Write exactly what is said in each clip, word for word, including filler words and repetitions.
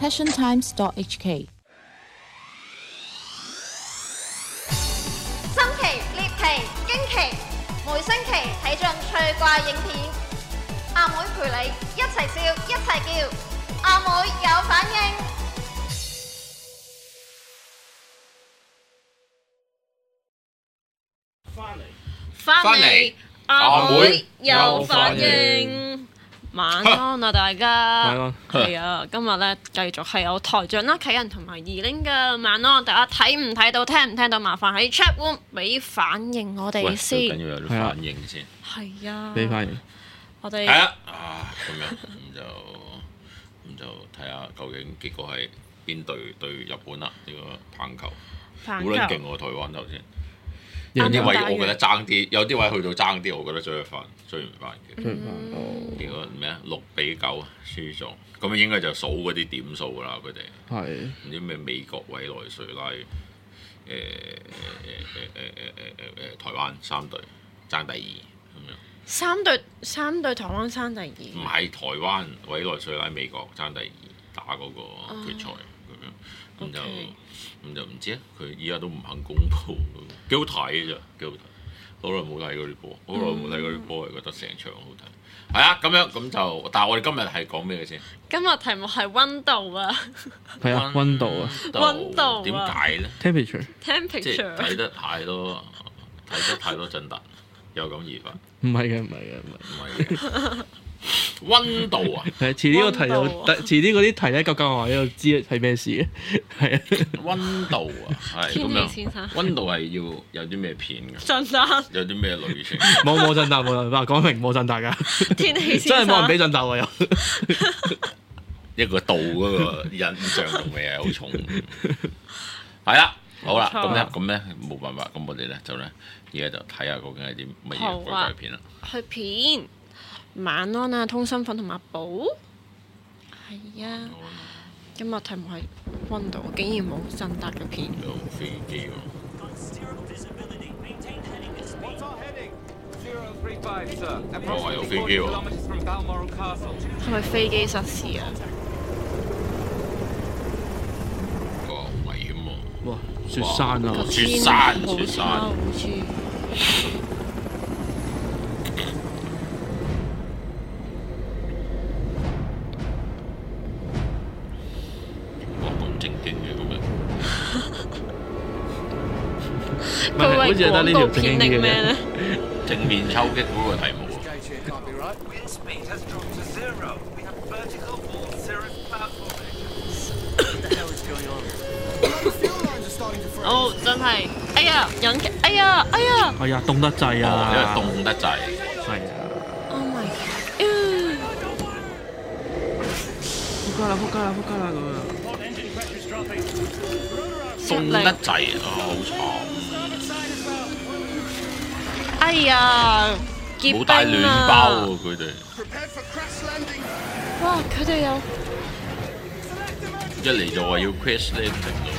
passion times dot h k。 新奇獵奇驚奇，每星期睇盡趣怪影片，阿妹陪你一齊笑一齊叫，阿妹有反應。 翻嚟， 翻嚟， 阿妹有反應。晚安啊，大家。 晚安。 係啊，今日咧繼續係有台長啦、啟人同埋二玲嘅晚安。大家睇唔睇到、聽唔聽到？麻煩喺 chat room 俾反應我哋先。 最緊要有啲反應先。 係啊。 俾反應。 我哋係啊，啊咁樣咁就咁就睇下究竟結果係邊隊對日本啦？呢個棒球好撚勁喎，台灣頭先。有啲位我覺得爭啲，有啲位去到爭啲，我覺得追得翻，追唔翻嘅。 追唔翻哦。 結果咩啊？六比九輸咗，咁應該就數嗰啲點數㗎啦，佢哋。 係。 唔知咩美國、委內瑞拉、誒誒誒誒誒誒誒誒台灣三隊爭第二咁樣。 三隊三隊台灣爭第二。 唔係台灣、委內瑞拉、美國爭第二打嗰個決賽咁樣。咁就咁就唔知啊！佢依家都唔肯公佈，幾好睇嘅啫，幾好睇。好耐冇睇嗰啲波，好耐冇睇嗰啲波，係覺得成場好睇。係啊，咁樣咁就，但係我哋今日係講咩嘅先？ 今日題目係溫度啊。 係啊，溫度啊。 溫度點解咧 ？Temperature。 即係 Temperature。 睇得太多，睇得太多震突，有感而發。 唔係嘅，唔係嘅，唔係。唔係嘅。溫度啊！ 係遲啲個題就，遲啲嗰啲題咧，夠夠我喺度知係咩事嘅，係啊。 溫度啊，係咁樣。 先生。 溫度係要有啲咩片㗎？ 震蛋。 有啲咩類型？ 冇冇震蛋，冇震蛋，講明冇震蛋㗎。 天氣先生。 真係冇人俾震蛋喎又。 一個度嗰個印象同味係好重。係啦，好啦，咁咧，咁咧冇辦法，咁我哋咧就咧而家就睇下究竟係啲乜嘢鬼怪片啦。 去片。晚安啊，通心粉同埋寶，係啊。今日題目係溫度，竟然冇震達嘅片。 有飛機喎。我話有飛機喎。 係咪飛機失事啊？ 哇！危險喎！ 哇！雪山啊！ 雪山，雪山。 好似。 唔係，好似係得呢條正經啲嘅咧。 正面抽擊嗰個題目。 哦，真係，哎呀，引擎，哎呀，哎呀， 哎呀，凍得滯啊！ 因為凍得滯。 係啊。 Oh my god！ 仆街啦！仆街啦！仆街啦！咁樣。 凍得滯啊！好慘。 哎呀，結冰啊！ 冇帶暖包喎，佢哋。 哇！佢哋有一嚟就話要 crash landing 咯。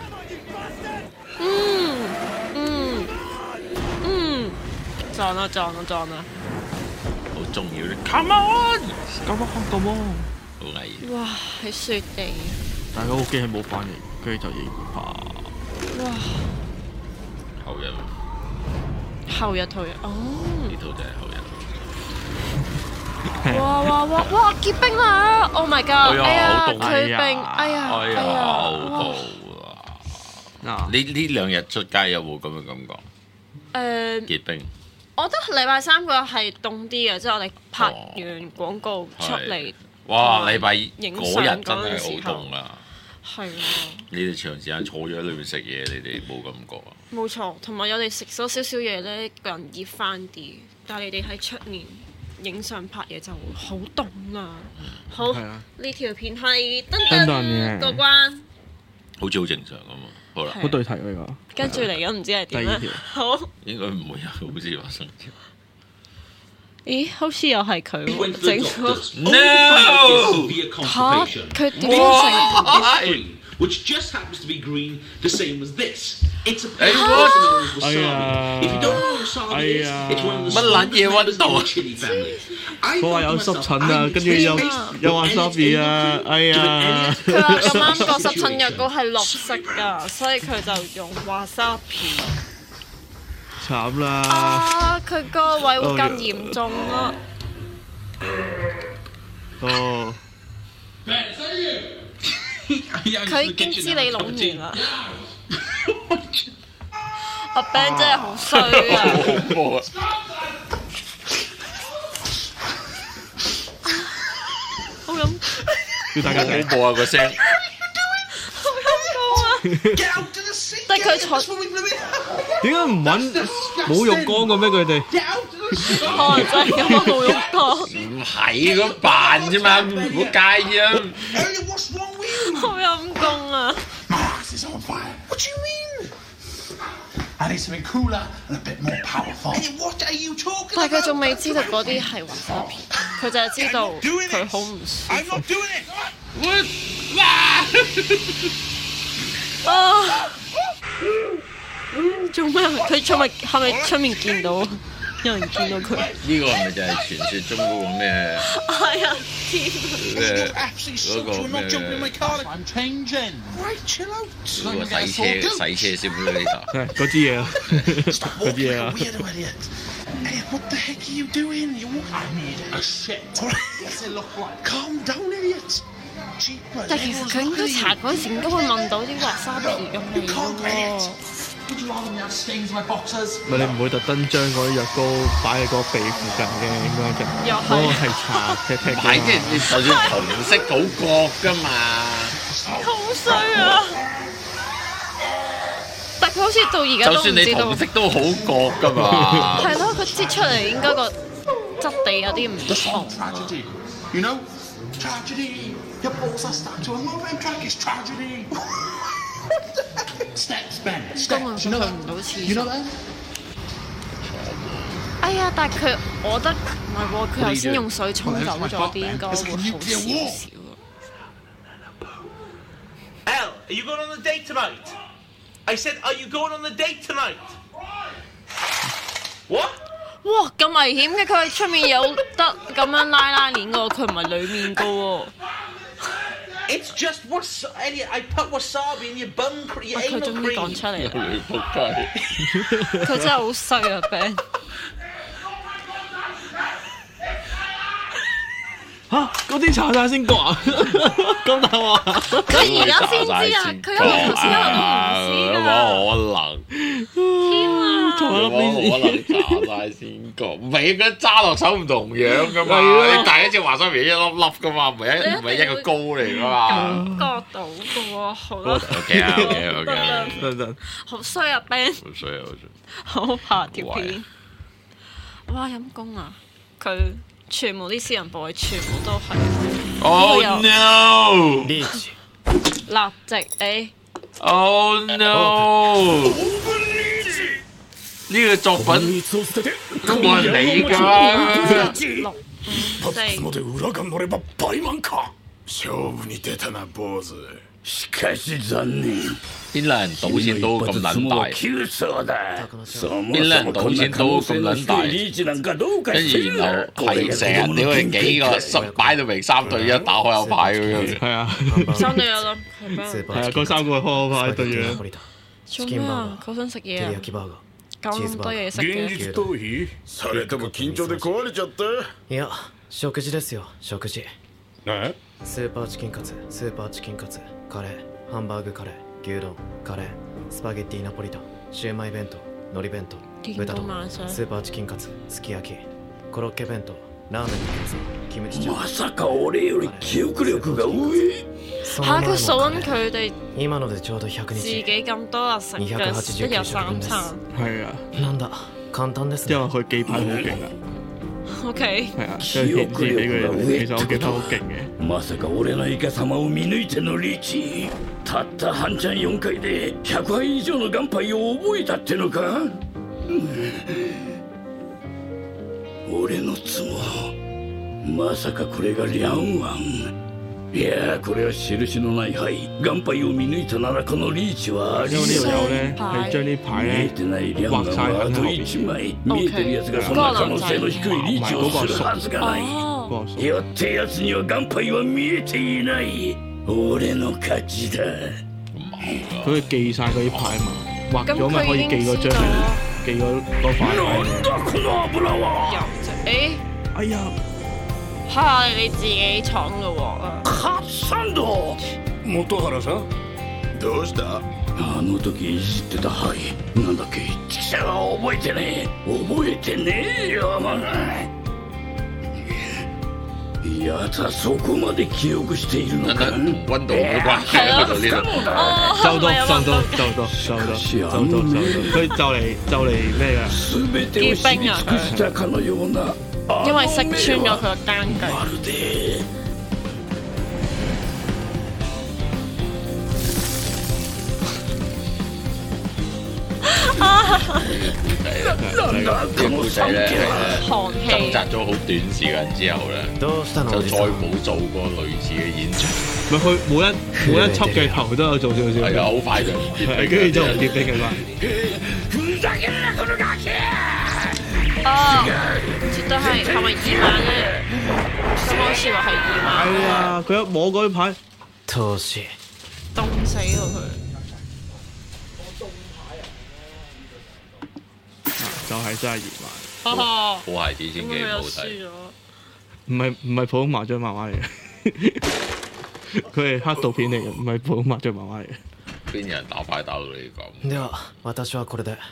嗯嗯嗯，撞啦撞啦撞啦！ 好重要啲 ，come on，come on，come on， 好危險。 哇！喺雪地。 但係嗰部機係冇反應，跟住就已經啪。 哇！ 後日。 後日退哦！ 呢套就係後日。 哇哇哇哇結冰啦 ！Oh my god！ 哎呀，好凍佢冰，哎呀， 哎呀，好凍啊！ 你呢兩日出街有冇咁嘅感覺？ 誒， 結冰。 我覺得禮拜三嗰日係凍啲嘅，即係我哋拍完廣告出嚟。 哇！禮拜嗰日真係好凍啊！ 係啊！ 你哋長時間坐咗喺裏面食嘢，你哋冇感覺啊？ 冇錯，同埋我哋食咗少少嘢咧，個人熱翻啲。但係你哋喺出面影相拍嘢就好凍啊！好，呢條片係噔噔過關， 好似好正常咁嘛。好啦， 好對題呢個。 跟住嚟緊唔知係點咧？好， 應該唔會有好事發生。 咦，好似又係佢整咗 ，no 嚇佢點樣整？ which just happens to be green, the same as this. It's a Hey, plant what? known as wasabi. Ay, If you don't know what wasabi ay, is, it's one of the 乜撚嘢 strongest members 溫度 of the chili family. I 佢話 thought 有 to 濕 myself, 疹 I 啊， need 跟住有 taste 有 and it's wasabi 啊 able，to 哎 give it 呀 any-， 佢話咁啱個濕 situation. 疹藥膏係綠色㗎，所以佢就用 wasabi。 慘啦！ 啊！佢個位會更嚴重咯。 哦， 佢已經知你壟完啦。阿 Ben 真係好衰啊！ 好恐怖啊！ 好咁， 要大家好恐怖啊個聲！ 好陰功啊！但係佢坐， 點解唔揾冇浴缸嘅咩？佢哋可能真係咁冇用過， 唔係咁扮啫嘛，唔好介意啊！ 好陰功啊！ My ass is on fire. What do you mean? I need something cooler and a bit more powerful. Hey, what are you talking 但係佢 about? 仲未知道嗰啲係 wasabi，佢就係知道佢好唔舒 I'm 服 not doing it. 啊！做咩？佢出咪係咪出面見到？有人見到佢？ 呢個係咪就係傳説中嗰個咩係啊！天咩 Absolutely 嗰 sucked. 個 You're not jumping in my 咩 car. I'm changing. Right, chill out. 嗰個洗車洗車 simulator？ 係嗰支嘢啊， Stop 嗰啲 walking 嘢 like a 啊， weirdo idiot. Hey, what the heck are you doing? You I need a shit. What's it look like? Calm down, idiot. Jeepers. 但其實佢應該搽嗰陣時應該會聞到啲 wasabi 嘅味 You can't 嘅 wait. 喎。 Would you rather me have stains on my boxers? 咪你唔會特登將嗰啲藥膏擺喺個鼻附近嘅，應該就又係嗰個係搽踢踢唔係，即係你就算紅色好覺㗎嘛。 好衰啊！但佢好似到而家就算你都唔知道紅。色都好覺㗎嘛。 係咯，佢擠出嚟應該個質地有啲唔 The 同 song。tragedy. You know? Tragedy. Your balls are stuck to a moving track is tragedy. Steps, Ben. 根本 Steps. 去 You know 唔到 that? 廁 You know 所。 that? 哎呀，但係佢，我覺得唔係喎，佢頭先用水沖走咗啲，應該會好少少。 Al, are you going on the date tonight? I said, are you going on the date tonight? What? 哇，咁危險嘅，佢喺出面有得咁樣拉拉鏈嘅喎，佢唔係裡面嘅喎。 It's just what's Elliot. I put wasabi in your bum, cre- your 佢 anal 終於講 cream. 出嚟啦， 你仆街！ 佢真係好衰啊 Ben。 嚇嗰啲搽晒先覺啊，咁大鑊！ 佢而家先知啊，佢因為頭先可能都唔知㗎。 冇天啊！ 可能，冇可能搽晒先覺，唔係佢揸落手唔同樣㗎嘛。 係啊你第一隻華沙皮一粒粒㗎嘛，唔係一唔係一個膏嚟㗎嘛。 感覺到嘅喎，好啦， OK 啊 OK OK， 等等， 好衰啊 Ben， 好衰啊好怕條片。哇陰公啊！佢全部啲私人部位全部都係。 好衰啊！Oh no！ 立即誒。 Oh no！呢個作品都冇人理㗎。 六五四。 で裏が乗れば倍満か勝負に出たな坊主しかし残念邊兩人賭錢都咁撚大？ 急所だそも邊兩人そもこんな賭錢都可能性の咁撚大？ 低いリーチなんかどうか跟してる住然後係成日屌你幾個十擺到明三對一打開有牌咁樣。 係啊， 三對一啦，係咩？ 係啊，嗰三個開開牌對樣。 做咩啊？好想食嘢啊！搞咁多嘢食現嘅。 実逃避それとも緊張で壊れちゃったいや食事ですよ食事えスーパーチキンカツスーパーチキンカツカレーハンバーグカレー牛丼カレースパゲッティナポリタンシューマイ弁当海苔弁当豚丼スーパーチキンカツすき焼きコロッケ弁当ラーメンの餃子キムチチャーまさか俺より記憶力が上そ嚇！佢の數緊前のカレー佢哋今のでちょうどひゃく自己日咁多日食嘅一日三餐。 係啊， なんだ簡単です因ね為佢記牌好勁啊， O K， 係啊，所以顯示俾佢其實我記得好勁嘅。 まさか俺のイカ様を見抜いてのリーチたった半チャンよんかいでひゃくはい以上の元杯を覚えたってのか、うん、俺の妻まさかこれがリャンワンいやこれは印のない牌眼牌を見抜いたならこのリーチはあり因為呢度有咧係將啲牌見え咧てないリャン畫晒ガはあと喺後邊。 いち枚見えてるやつがそんな可能性の低いリーチをするはずがないよってやつには眼牌は見えていない俺の勝ちだ佢會記晒嗰啲牌嘛，畫咗咪可以記嗰張記嗰嗰塊なんだこの油は有啫。誒， 哎呀， 係你自己闖嘅喎啊！ カッサンド元原さんどうしたあの時いじってた牌なんだっけ記者は覚えてねえ覚えてねえよまやだそこまで記憶しているのか温度冇關係啊，去到呢度。 收到收到收到收到收到收到，佢就嚟就嚟咩㗎？ 全てを知り尽くしたかのような因為識穿咗佢個單據。 まるでなんだこの仔咧寒氣掙扎咗好短時間之後咧， どうしたの就再おじさん冇做過類似嘅演出。 咪佢每一每一輯嘅頭都有做少少， 係啊，好快就唔結係跟住就唔結冰嘅嘛。 ふざけるなこのガキ哦，絕對係係咪二萬咧？咁好似話係二萬。 係啊，佢一摸嗰啲牌， 投資凍死喎佢。 就係真係二萬。 哦， 好孩子千祈唔咁佢又好睇。 輸咗。 唔係唔係普通麻雀漫畫嚟嘅，佢係黑道片嚟嘅，唔係普通麻雀漫畫嚟嘅。 邊有人打牌打到你咁？ では私はこれで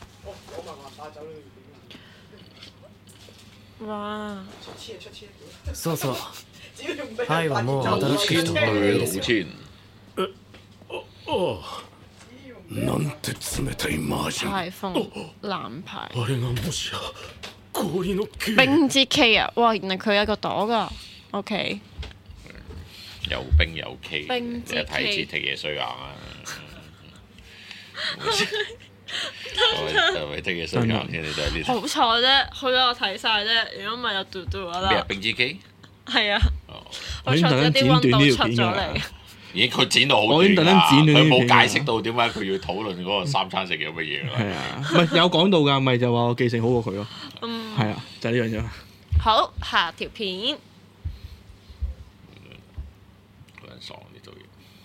哇！ そうそう牌はもう老新しくしてもらっていい千ですよ老千， なんて冷たい麻雀牌風藍牌。 あれがもしや氷の剣冰之 K 啊！哇，原來佢有個朵㗎。OK。 有冰有 K， 冰之你一睇 K 知剔嘢衰硬啊！係咪剔嘢衰硬先？你都係呢好彩啫，好彩我睇晒啫，如果唔係有嘟嘟㗎咩啊？ 啦。 冰之 K， 係啊， 哦， 好彩有啲温度出咗嚟。 已經佢剪到好我已經特短啦， 登剪咗呢佢冇啲片㗎解釋到點解佢要討論嗰個三餐食有乜嘢啦。 係啊，唔係有講到㗎，咪就話我記性好過佢咯。 嗯， 係啊，就係呢樣嘢。 好，下條片。 好撚爽呢套嘢。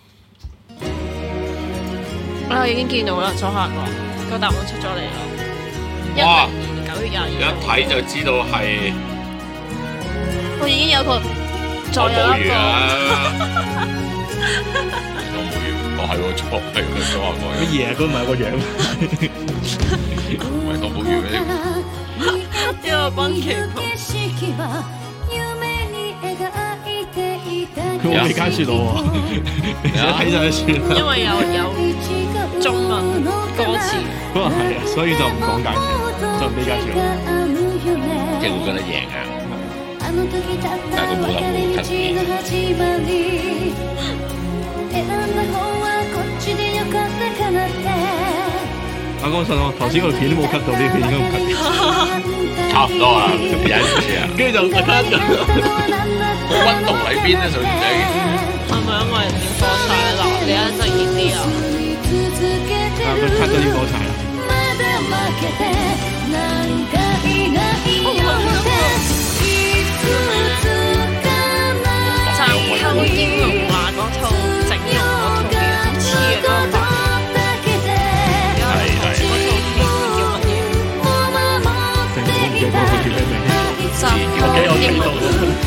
我已經見到啦，左下角個答案出咗嚟啦。一哇零年九月廿一二號， 睇就知道係我已經有個再我有一個。 冇魚啊！我冇魚，我係喎錯，係喎錯啊！我乜嘢啊？佢唔係有個樣。 唔係我冇魚咩？ 一個軍旗袍。 佢冇俾街説我喎，你睇就係算啦。 因為有有中文歌詞。 不過係啊，所以就唔講解釋，就唔俾街説我。 即係會覺得贏啊！但係佢冇諗冇 cut 片。 阿江信我頭先個片都冇 cut 到，呢片應該唔 cut。 差唔多啦，忍唔住啊！ 跟住就 cut 咗。 温度喺邊咧？上次係咪因為點火柴嗱？你一陣熱啲啊！ 啊，佢 cut 咗啲火柴啦。 就係秋英龍話嗰套整容嗰套嘢，好似嘅嗰個版。 係係嗰套片叫乜嘢？ 成日都唔記得佢叫咩名。 就係英龍。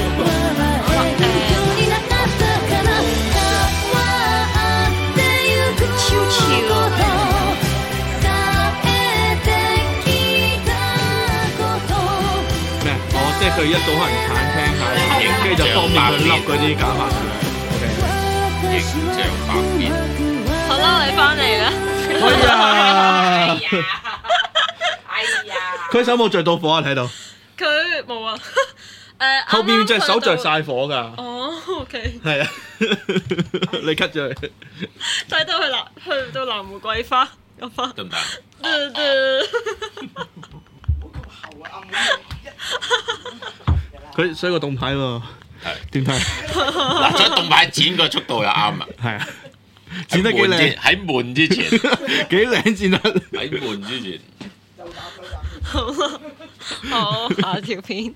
咩？哦，即係佢一早可能餐廳下影，跟住就方便佢笠嗰啲假髮。OK。 形象百變。 好啦，你翻嚟啦。 哎呀！ 哎呀！ 佢手冇着到火啊！睇到。 佢冇啊。誒， 後邊隻手着晒火㗎。 哦 ，OK。 係啊，你 cut 咗佢。 睇到佢南去到南玫瑰花個花。 得唔得？ 對對。 佢衰個動牌喎。 點睇？ 嗱，在動牌剪個速度又啱啊！ 係啊，剪得幾靚？ 喺門之前， 幾靚剪得？ 喺門之前。 好啦，好下條片。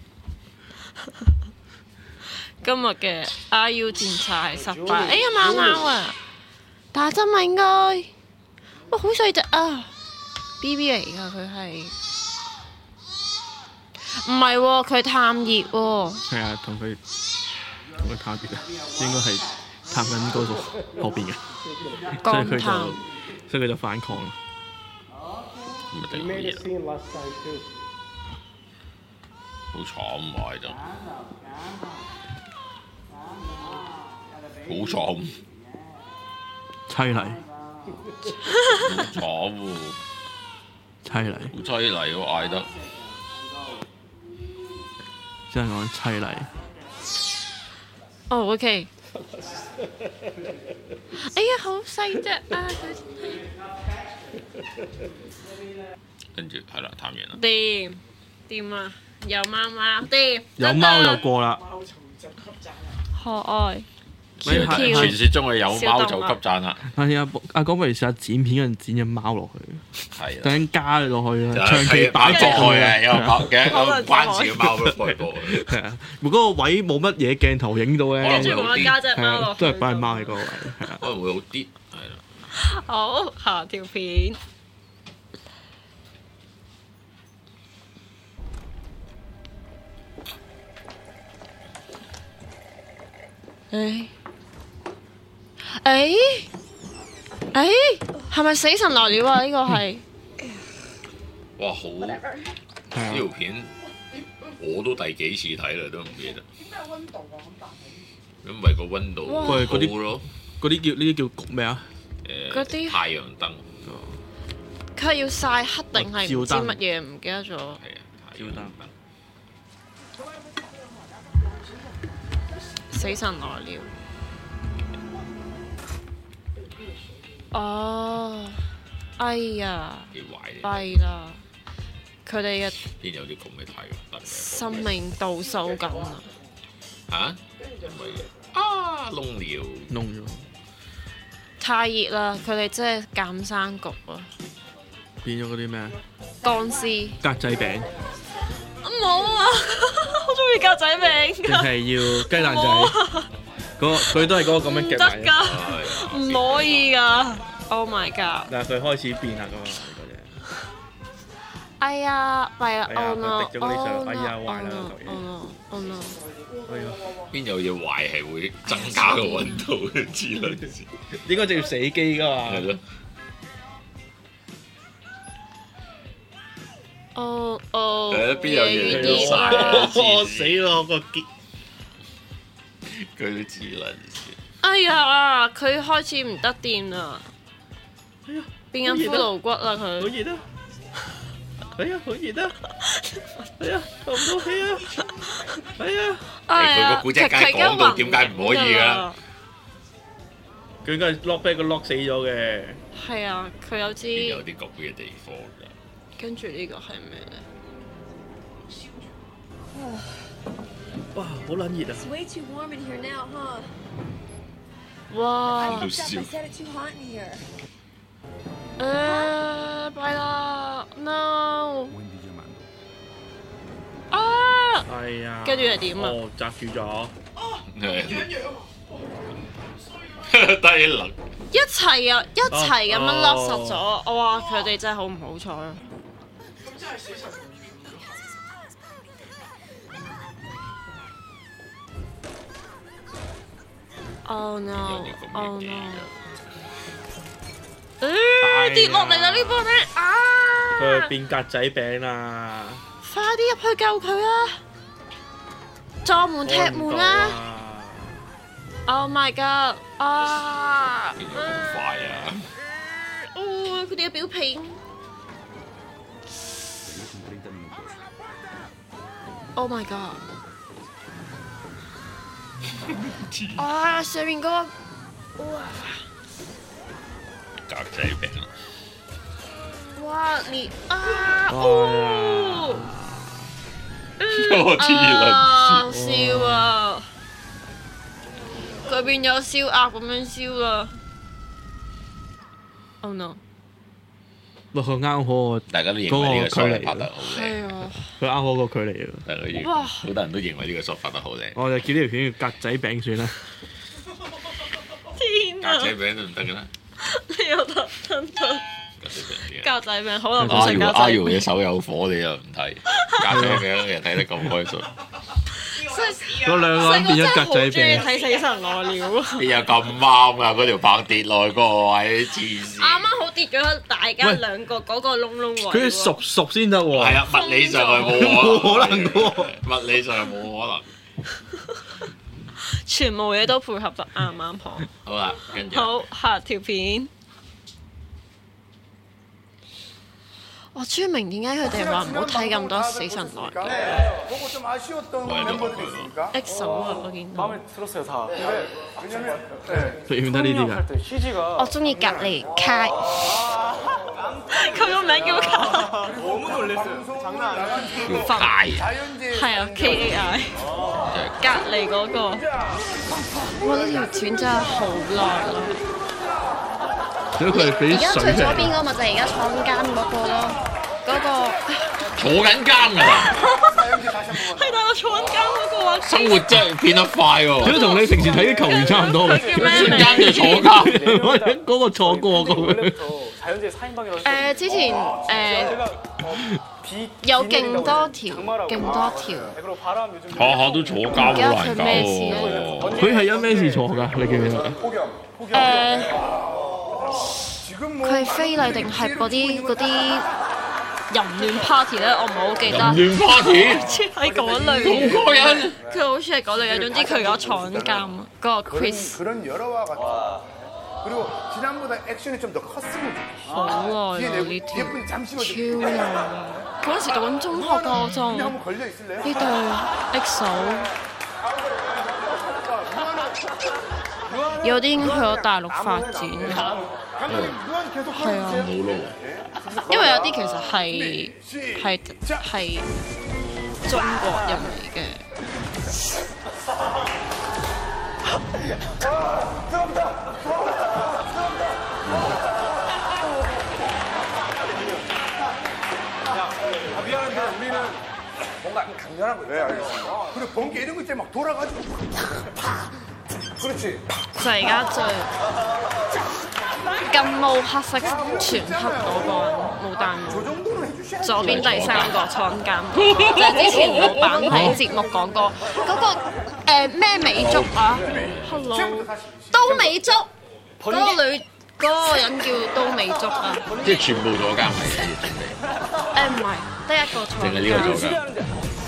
今日嘅 R U 戰叉係失敗。哎呀，貓貓啊！打針咪應該，哇好細隻啊 ！B B 嚟㗎佢係，唔係喎，佢探熱喎。 係啊，同佢同佢探熱啊，應該係探緊嗰度後邊嘅，所以佢就所以佢就反抗啦。 唔係定嘢。好慘埋就，好慘。 凄厲， 好慘喎！ 凄厲， 好凄厲喎，嗌得真係講凄厲。 哦 ，OK。哎呀，好細隻啊！ 跟住係啦，探完啦。 掂掂啊！有貓貓掂。 有貓就過啦。 可愛。 傳説中嘅有貓就急讚啦。 係啊，阿哥不如試下剪片嗰陣剪隻貓落去。 係。 突然加落去啦，長期擺落去啊！ 有貓嘅，有關事嘅貓都播播。係啊，如果個位冇乜嘢鏡頭影到咧， 跟住我加隻貓落去， 都係擺貓喺嗰個位，係啊， 可能會好啲，係啦。 好，下條片。誒。誒誒，係咪死神來了啊？呢個係哇，好呢條片我都第幾次睇啦，都唔記得。因為個溫度高咯， 嗰啲叫呢啲叫焗咩啊？ 誒，啲太陽燈。 佢係要曬黑定係唔知乜嘢？唔記得咗。係啊，照燈。 死神來了。哦，哎呀，弊啦！佢哋嘅邊有啲咁嘅太陽燈？ 生命倒數緊啊！ 嚇？因為啊燶了， 燶咗。 太熱啦！佢哋真係減生焗啊！ 變咗嗰啲咩？ 乾絲。 格仔餅。 冇啊！好中意格仔餅㗎。 定係要雞蛋仔？嗰佢都係嗰個咁樣夾埋嘅， 唔可以㗎 ！Oh my god！ 但係佢開始變啦咁啊，嗰隻。 哎呀，弊啦 ！Oh no！ 滴咗嗰啲上，哎呀壞啦嚿嘢。 Oh no！Oh no！ 邊有嘢壞係會增加個溫度嘅之類嘅事？ 應該就要死機㗎嘛。 係咯。 哦哦。 誒邊有嘢要曬？ 我死咯個結。 佢都知啦， 哎呀，佢開始唔得掂啦，變緊骷髏骨啦佢。 好熱啊！哎呀，好熱啊！哎呀，透唔到氣啊！哎呀， 佢個古仔梗係講到點解唔可以㗎？ 佢應該係 lock 俾個 lock 死咗嘅。 係啊，佢有支。 有啲焗嘅地方㗎。 跟住呢個係咩咧？ 哇，好撚熱啊！ It's way too warm in here now, huh? 哇！ I said it's too hot in here. 誒，弊啦 ！No！ 啊！ 哎呀！ 跟住係點啊？ 哦，擲住咗。 得一輪。 一齊啊！一齊咁樣甩實咗，哇！佢哋真係好唔好彩啊！ 咁真係死神。 Oh no! Oh no! 誒跌落嚟啦！呢波咧啊！ 佢變格仔餅啦！ 快啲入去救佢啊！撞門踢門啦 ！Oh my god！ 啊！ 點解咁快啊？ 哦，佢哋嘅表皮。Oh my god！啊！上面嗰個，哇！ 格仔餅啊！ 哇！你啊！哦！ 我知啦！ 笑啊！ 嗰邊有燒鴨咁樣燒啦。Oh no！ 喂，佢啱好大家都認為呢個 shot 拍得好靚。 係啊， 佢啱好個距離啊！ 大家認，好多人都認為呢個 shot 拍得好靚。 我就叫呢條片叫格仔餅算啦。 天啊！ 格仔餅都唔得嘅啦。 你又得得得。格仔餅好耐冇阿食格仔餅。 阿瑤嘅手有火，你又唔睇。格仔餅又睇得咁開心。 嗰兩個人變咗格仔餅。 睇死神來了。 邊有咁啱啊？嗰條棒跌落去嗰個位，黐線。 啱啱好跌咗大家兩個嗰個窿窿位。 佢熟熟先得喎。 係啊，物理上係冇可能嘅喎。 物理上係冇可能。 全部嘢都配合得啱啱好。 好啦，跟住。 好，下條片。我終於明點解佢哋話唔好睇咁多死神來嘅。X 手啊，我見到。 你唔得呢啲㗎？ 我中意隔離卡。佢個名叫卡。 叫卡。 係啊 ，K A I。隔離嗰個。哇！呢條片真係好耐啦。 如果佢係俾水而家最左邊嗰個咪就係而家坐緊監嗰個咯，嗰、嗰個坐緊監㗎啦。 係但我坐緊監嗰個啊。 生活真係變得快喎。 佢同你平時睇啲球員差唔多嘅， 瞬間就坐監， 嗰個坐過咁樣。 誒之前誒有勁多條，勁多條。 下下都坐監好難搞喎。 佢係因咩事坐㗎？你記唔記得？ 誒。佢係非禮定係嗰啲嗰啲淫亂 party 咧？我唔係好記得。 淫亂 party 好似係嗰類。 咁過癮。 佢好似係嗰類嘅，總之佢而家坐緊監，嗰個 Chris。好耐啦呢條，超耐啦！嗰陣時讀緊中學㗎，我就呢對 X O。有啲已經去咗大陸發展啦，係啊，因為有啲其實係係係中國人嚟嘅。就係而家最金毛黑色全黑嗰個冇戴帽，左邊第三個坐監，就係之前老闆喺節目講過嗰個誒咩美足啊 ，Hello， 都美足，嗰個女嗰個人叫都美足啊， 即係全部坐監係準備。 誒唔係，得一個坐監。 淨係呢個坐監。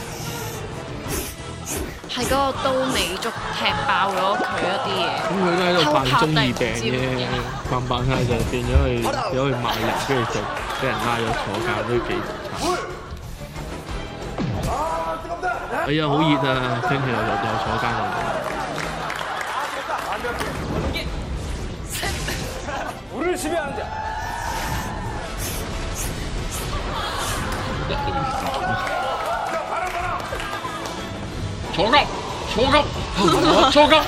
係嗰個刀美足踢爆咗佢一啲嘢。 咁佢都喺度扮中二病啫，扮扮下就變咗去有去賣人，跟住就俾人拉咗坐監，都幾慘。哎呀，好熱啊！聽起來又又坐監啦。 坐監，坐監，坐監，坐監。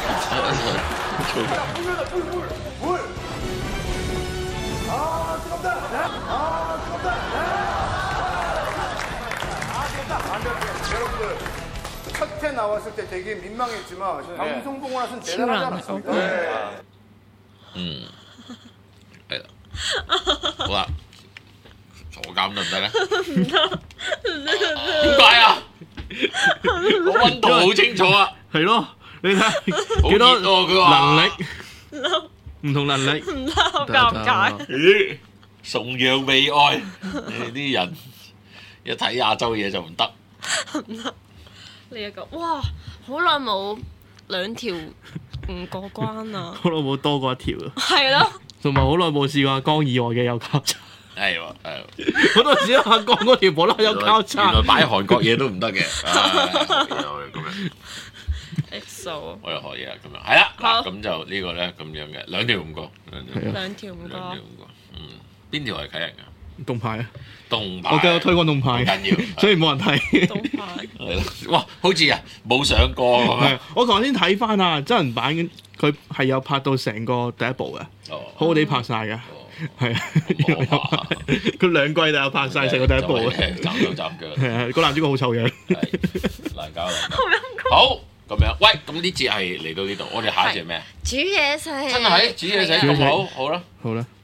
첫회 나왔을 때 되게 민망했지만 방송 보고 나서는 대단하지 않았습니까? 음, 係啦，好啦，坐監得唔得咧？ 唔得，唔得， 點解啊？個溫度好清楚啊！ 係咯，你睇幾多能力，唔同能力， 唔得，好尷尬。 咦，崇洋媚外，你啲人一睇亞洲嘢就唔得。 唔得，呢一個哇，好耐冇兩條唔過關啊！ 好耐冇多過一條啊！ 係咯， 同埋好耐冇試過阿江以外嘅有交叉。 係喎，係。 好多時阿江嗰條冇啦有交叉。 原來擺韓國嘢都唔得嘅。咁樣。 X O。 我又學嘢啦，咁樣係啦。嗱，咁就呢個咧咁樣嘅兩條唔過。 兩條唔過。 兩條唔過。嗯，邊條係啟人㗎？ 動派啊！ 動派， 我繼續推廣動派緊要， 所以冇人睇。 動派係咯，哇！好似啊冇上過咁樣。 我頭先睇翻啊，真人版佢係有拍到成個第一部嘅，好好地拍晒嘅。係啊，佢兩季就有拍晒成個第一部嘅， 斬手斬腳。 係啊，個男主角好臭樣， 難搞難搞。好咁樣，喂，咁呢節係嚟到呢度，我哋下一節係咩？ 煮嘢食。 真係煮嘢食咁好，好啦， 好啦。